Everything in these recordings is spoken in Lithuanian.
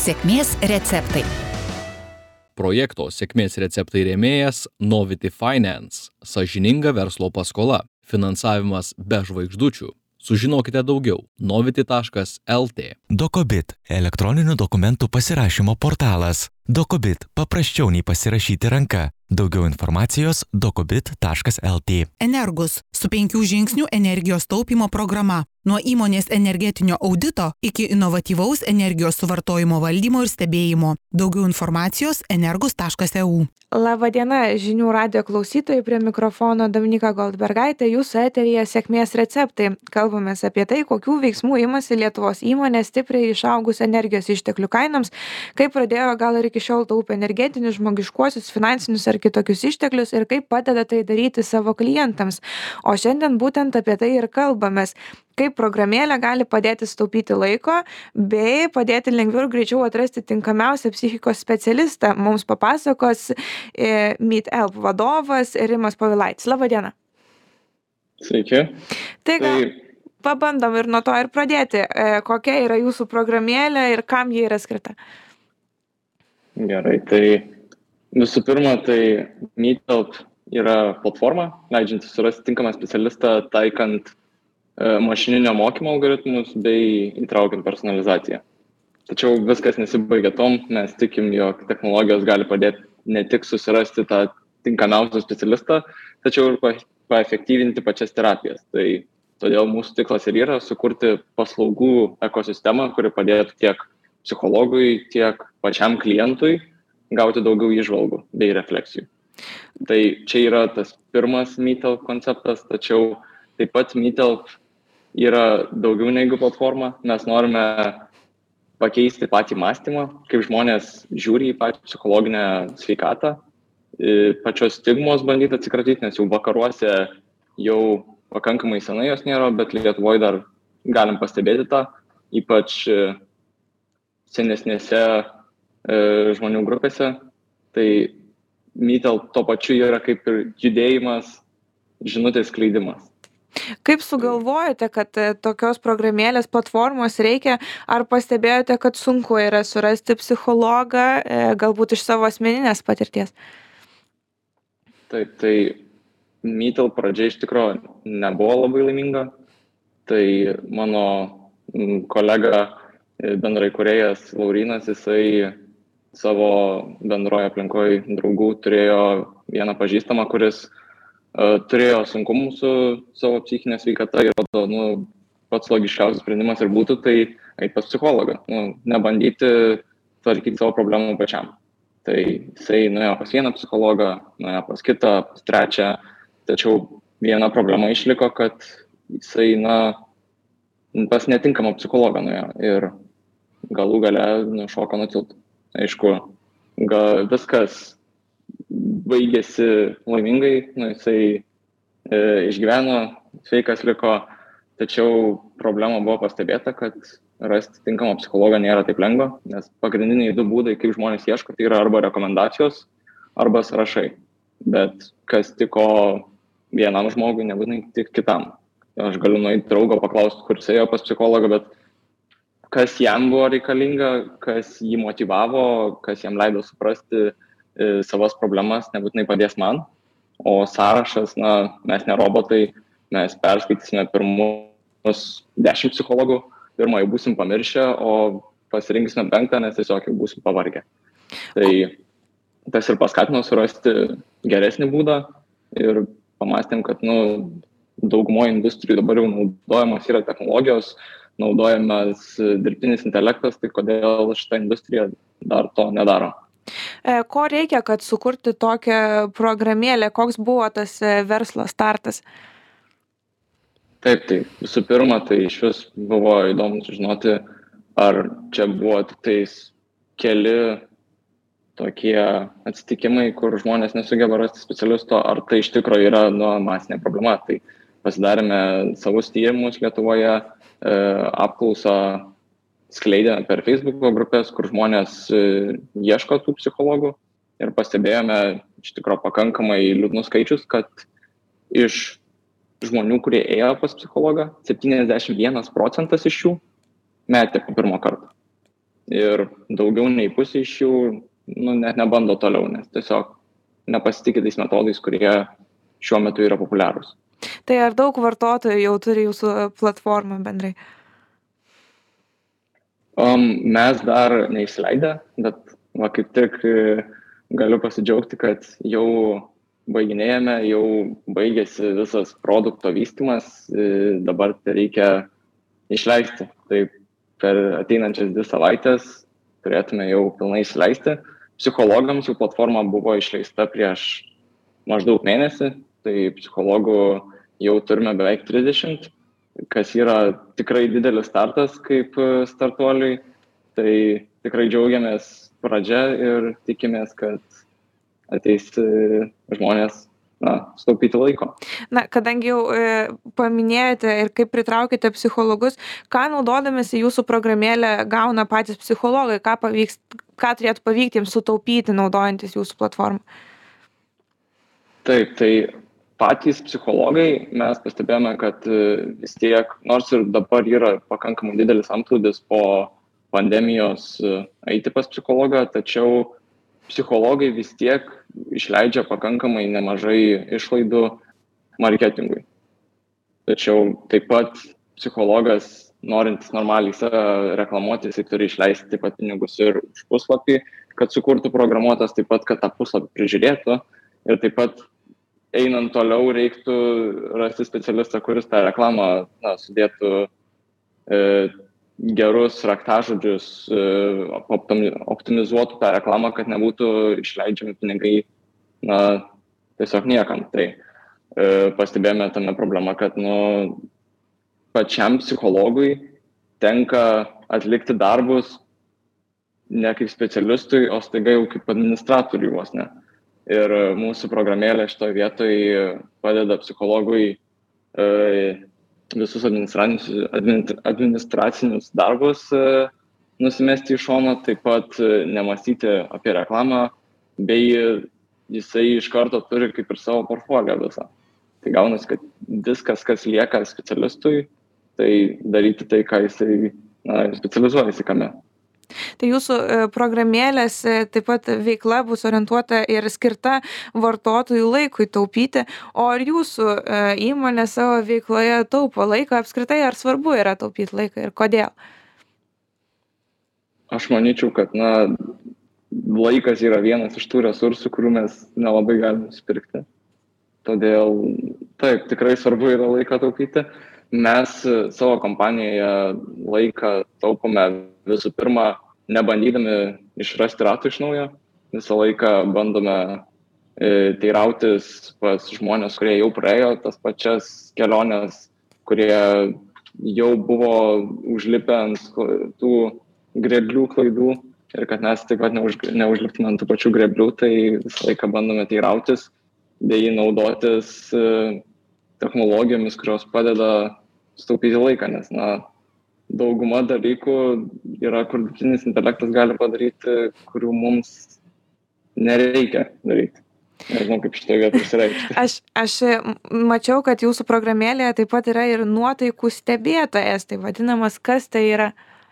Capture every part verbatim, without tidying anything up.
Sėkmės receptai. Projekto Sėkmės receptai rėmėjas Novity Finance. Sąžininga verslo paskola. Finansavimas be žvaigždučių. Sužinokite daugiau. novity taškas lt. Dokobit – elektroninių dokumentų pasirašymo portalas. Dokobit – paprasčiau nei pasirašyti ranka. Daugiau informacijos dokobit taškas lt. Energus – su penkių žingsnių energijos taupymo programa. Nuo įmonės energetinio audito iki inovatyvaus energijos suvartojimo valdymo ir stebėjimo. Daugiau informacijos energus taškas e u. Labadiena, žinių radijo klausytojai, prie mikrofono Dominika Goldbergaitė, jūsų eteryje Sėkmės receptai. Kalbamės apie tai, kokių veiksmų imasi Lietuvos įmonės stipriai išaugus energijos išteklių kainoms, kaip pradėjo gal ir iki šiol taupė energetinius, žmogiškuosius, finansinius ar kitokius išteklius ir kaip padeda tai daryti savo klientams. O šiandien būtent apie tai ir kalbamės. Kaip programėlė gali padėti sutaupyti laiko, bei padėti lengviau ir greičiau atrasti tinkamiausią psichikos specialistą. Mums papasakos e, MeetHelp vadovas Rimas Povilaitis. Labadiena. Sveiki. Tai gal Tai- pabandom ir nuo to ir pradėti. E, kokia yra jūsų programėlė ir kam ji yra skirta? Gerai, tai visų pirma, tai MeetHelp yra platforma, leidžianti surasti tinkamą specialistą taikant e, mašininio mokymo algoritmus bei įtraukiant personalizaciją. Tačiau viskas nesibaigia tom, mes tikim, jog technologijos gali padėti ne tik susirasti tą tinkamiausią specialistą, tačiau ir pa- paefektyvinti pačias terapijas. Tai todėl mūsų tikslas ir yra sukurti paslaugų ekosistemą, kuri padėtų tiek psichologui, tiek pačiam klientui gauti daugiau įžvalgų bei refleksijų. Tai čia yra tas pirmas MeetHelp konceptas, tačiau taip pat MeetHelp yra daugiau negu platforma. Mes norime pakeisti patį mąstymą, kaip žmonės žiūri į pačią psichologinę sveikatą, i pačios stigmos bandyti atsikratyti, nes jau vakaruose jau pakankamai senai jos nėra, bet Lietuvoje dar galim pastebėti tą, ypač e, senesnėse e, žmonių grupėse. Tai MeetHelp to pačiu yra kaip ir judėjimas, žinutės skleidimas. Kaip sugalvojote, kad e, tokios programėlės platformos reikia? Ar pastebėjote, kad sunku yra surasti psichologą, e, galbūt iš savo asmeninės patirties? Taip, tai MeetHelp pradžia iš tikrųjų nebuvo labai laiminga. Tai mano mm, kolega, e, bendraįkūrėjas Laurynas, jisai savo bendroje aplinkoje draugų turėjo vieną pažįstamą, kuris uh, turėjo sunkumų su savo psichinė sveikata ir atrodo, nu, pats logiškiausias sprendimas ir būtų tai eiti pas psichologą, nu, nebandyti tvarkyti savo problemų pačiam. Tai jisai nuėjo pas vieną psichologą, nuėjo pas kitą, pas trečią, tačiau viena problema išliko, kad jisai, na, pas netinkamą psichologą nuėjo ir galų gale nušoko nuo tilto. Aišku, gal viskas baigėsi laimingai, nu, jisai e, išgyveno, sveikas liko, tačiau problema buvo pastebėta, kad rasti tinkamą psichologą nėra taip lengva, nes pagrindiniai du būdai, kaip žmonės ieško, tai yra arba rekomendacijos, arba sąrašai. Bet kas tiko vienam žmogui, nebūtinai tik kitam. Aš galiu nueiti draugo paklausti, kur jis ėjo pas psichologą, bet kas jam buvo reikalinga, kas jį motyvavo, kas jam leido suprasti e, savas problemas, nebūtinai padės man. O sąrašas, na, mes ne robotai, mes perskaitysime pirmus dešimt psichologų, pirmą jau būsim pamiršę, o pasirinksime penktą, nes tiesiog jau būsim pavargę. Tai tas ir paskatino surasti geresnį būdą ir pamastėm, kad, nu, daugumoje industrijų dabar jau naudojamos yra technologijos, naudojamas dirbtinis intelektas, tai kodėl šita industrija dar to nedaro. E, ko reikia, kad sukurti tokią programėlę? Koks buvo tas e, verslo startas? Taip, tai visų pirma, tai iš vis buvo įdomu sužinoti, ar čia buvo tik tais keli tokie atsitikimai, kur žmonės nesugeba rasti specialisto, ar tai iš tikrųjų yra, nu, masinė problema. Tai pasidarėme savus tyrimus Lietuvoje, apklausą skleidėme per Facebooko grupės, kur žmonės ieško tų psichologų ir pastebėjome iš tikrųjų pakankamai liūdnus skaičius, kad iš žmonių, kurie ėjo pas psichologą, septyniasdešimt vienas procentas iš jų metė po pirmo karto. ir daugiau nei pusė iš jų nu, net nebando toliau, nes tiesiog nepasitikė tais metodais, kurie šiuo metu yra populiarūs. Tai ar daug vartotojų jau turi jūsų platformą bendrai? Um, mes dar neįsileidę, bet va, kaip tik galiu pasidžiaugti, kad jau baiginėjame, jau baigėsi visas produkto vystymas, dabar tai reikia išleisti. Tai per ateinančias dvi savaitės turėtume jau pilnai išleisti. Psichologams jų platforma buvo išleista prieš maždaug mėnesį, tai psichologų jau turime beveik trisdešimt, kas yra tikrai didelis startas kaip startuoliui. Tai tikrai džiaugiamės pradžia ir tikimės, kad ateis žmonės na, sutaupyti laiko. Na, kadangi jau e, paminėjote ir kaip pritraukite psichologus, ką naudodamėsi jūsų programėlę gauna patys psichologai, ką, pavyks, ką turėtų pavykti jiems sutaupyti naudojantis jūsų platformą? Taip, tai patys psichologai mes pastebėjome, kad vis tiek, nors ir dabar yra pakankamai didelis antplūdis po pandemijos eiti pas psichologą, tačiau psichologai vis tiek išleidžia pakankamai nemažai išlaidų marketingui. Tačiau taip pat psichologas, norintis normaliai save reklamuoti, jis turi išleisti taip pat pinigus ir už puslapį, kad sukurtų programuotas, taip pat, kad tą puslapį prižiūrėtų ir taip pat einant toliau reiktų rasti specialistą, kuris tą reklamą na, sudėtų e, gerus raktažodžius, e, optimizuotų tą reklamą, kad nebūtų išleidžiami pinigai na, tiesiog niekam. Tai e, pastebėjome tame problemą, kad nu, pačiam psichologui tenka atlikti darbus ne kaip specialistui, o staiga jau kaip administratoriui vos ne. Ir mūsų programėlė šitoje vietoje padeda psichologui e, visus administracinius, administracinius darbus e, nusimesti į šoną, taip pat e, nemąstyti apie reklamą, bei jisai iš karto turi kaip ir savo portfolio visą. Tai gaunasi, kad viskas, kas lieka specialistui, tai daryti tai, ką jisai na, specializuojasi kame. Tai jūsų programėlės taip pat veikla bus orientuota ir skirta vartotojų laikui taupyti. O ar jūsų įmonė savo veikloje taupo laiką apskritai, ar svarbu yra taupyti laiką ir kodėl? Aš manyčiau, kad na, laikas yra vienas iš tų resursų, kurių mes nelabai galim nusipirkti. Todėl taip, tikrai svarbu yra laiką taupyti. Mes savo kompanijoje laiką taupome visų pirma, nebandydami išrasti ratų iš naujo. Visą laiką bandome e, teirautis pas žmonės, kurie jau praėjo tas pačias keliones, kurie jau buvo užlipę ant tų greblių klaidų ir kad mes taip pat neuž, neužliptume ant tų pačių greblių, tai visą laiką bandome teirautis, bei naudotis e, technologijomis, kurios padeda sutaupyti laiką, nes na, dauguma dalykų yra, kur dirbtinis intelektas gali padaryti, kurių mums nereikia daryti. Nežinau, kaip šitoje vietoje išsireikšti. Aš, aš mačiau, kad jūsų programėlėje taip pat yra ir nuotaikų stebėtojas, tai vadinamas, kas tai yra?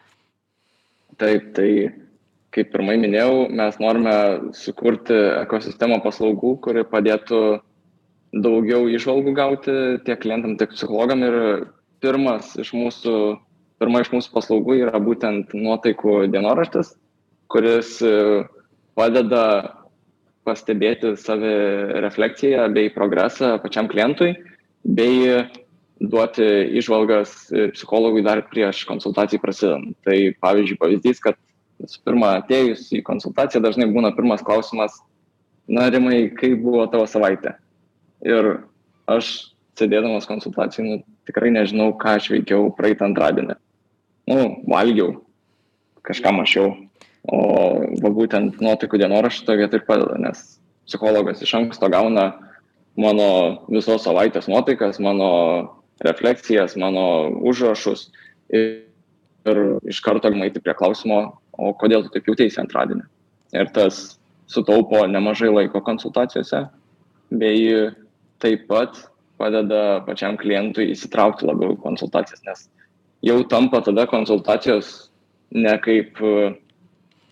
Taip, tai kaip pirmai minėjau, mes norime sukurti ekosistemą paslaugų, kuri padėtų daugiau įžvalgų gauti tiek klientam, tiek psichologam. Ir pirmas iš mūsų, pirma iš mūsų paslaugų yra būtent nuotaikų dienoraštis, kuris padeda pastebėti savi refleksiją bei progresą pačiam klientui, bei duoti įžvalgas psichologui dar prieš konsultacijai prasidedant. Tai pavyzdžiui pavyzdys, kad visų pirma atėjus į konsultaciją dažnai būna pirmas klausimas, na Rimai, kaip buvo tavo savaitė? Ir aš sėdėdamas konsultacijai, nu, tikrai nežinau, ką aš veikiau praeitą antradienį. Nu, valgiau, kažką mačiau. O va, būtent nuotaikų dienoraštį vietoj padeda, nes psichologas iš anksto gauna mano visos savaitės nuotaikas, mano refleksijas, mano užrašus ir, ir iš karto galima eiti prie klausimo, o kodėl tu taip jautėsi antradienį. Ir tas sutaupo nemažai laiko konsultacijose, bei taip pat padeda pačiam klientui įsitraukti labiau į konsultacijas, nes jau tampa tada konsultacijos ne kaip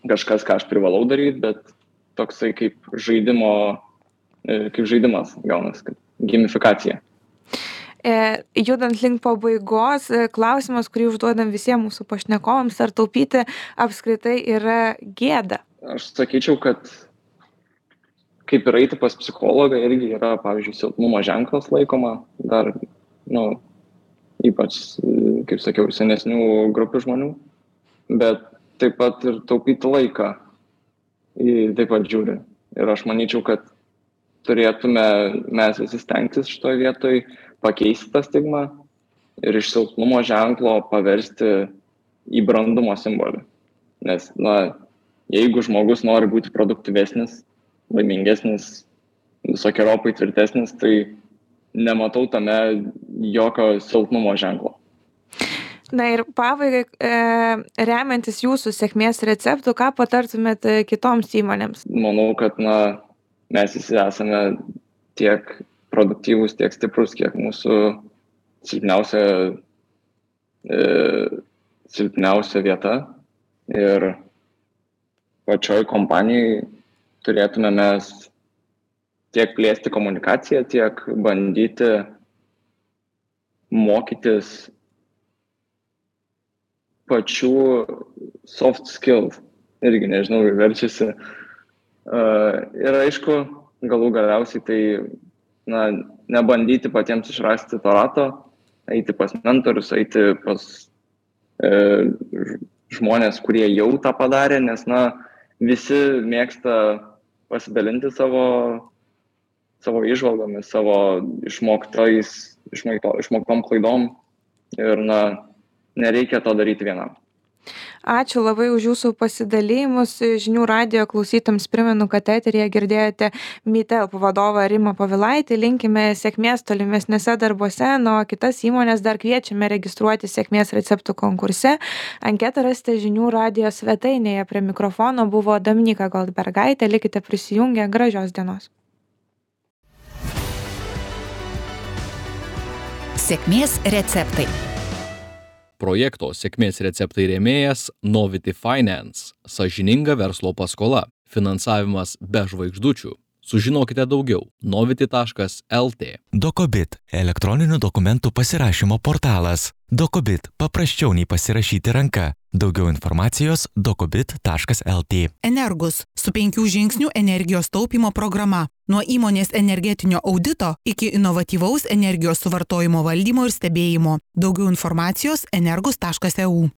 kažkas, ką aš privalau daryti, bet toksai kaip žaidimo, kaip žaidimas gaunasi, kaip gamifikacija. Judant link pabaigos, klausimas, kurį užduodam visiems mūsų pašnekovams, ar taupyti apskritai yra gėda? Aš sakyčiau, kad kaip ir eiti pas psichologą irgi yra, pavyzdžiui, silpnumo ženklas laikoma, dar, nu, ypač, kaip sakiau, senesnių grupių žmonių, bet taip pat ir taupyti laiką taip pat žiūri. Ir aš manyčiau, kad turėtume mes visi stengtis šitoje vietoje pakeisti tą stigmą ir iš silpnumo ženklo paversti į brandumo simbolį. Nes, na, jeigu žmogus nori būti produktyvesnis, laimingesnis, visokiojopai tvirtesnis, tai nematau tame jokio silpnumo ženklo. Na ir pabaigai, e, remiantis jūsų sėkmės receptų, ką patartumėt kitoms įmonėms? Manau, kad na, mes visi esame tiek produktyvūs, tiek stiprus, kiek mūsų silpniausia, e, silpniausia vieta. Ir pačioj kompanijai turėtume mes tiek plėsti komunikaciją, tiek bandyti mokytis pačių soft skills. Irgi nežinau, verčiasi. Uh, ir aišku, galų galiausiai tai na, nebandyti patiems išrasti to rato, eiti pas mentorius, eiti pas e, žmonės, kurie jau tą padarė, nes na, visi mėgsta pasidalinti savo, savo įžvalgomis, savo išmoktais, išmokto, išmoktom klaidom ir na, nereikia to daryti vienam. Ačiū labai už jūsų pasidalymus. Žinių radijo klausytams primenu, kad eteryje girdėjote Mitelp vadovą Rimą Povilaitį. Linkime sėkmės tolimesnėse darbuose, nuo kitas įmonės dar kviečiame registruoti sėkmės receptų konkurse. Anketą rasite žinių radijo svetainėje. Prie mikrofono buvo Dominyka Goldbergaitė. Likite prisijungę. Gražios dienos. Sėkmės receptai. Projekto sėkmės receptai rėmėjas Novity Finance, sąžininga verslo paskola, finansavimas be žvaigždučių. Sužinokite daugiau novity taškas el tė. Dokobit – elektroninių dokumentų pasirašymo portalas. Dokobit – paprasčiau nei pasirašyti ranka. Daugiau informacijos dokobit taškas el tė. Energus – su penkių žingsnių energijos taupymo programa. Nuo įmonės energetinio audito iki inovatyvaus energijos suvartojimo valdymo ir stebėjimo. Daugiau informacijos energus taškas e u.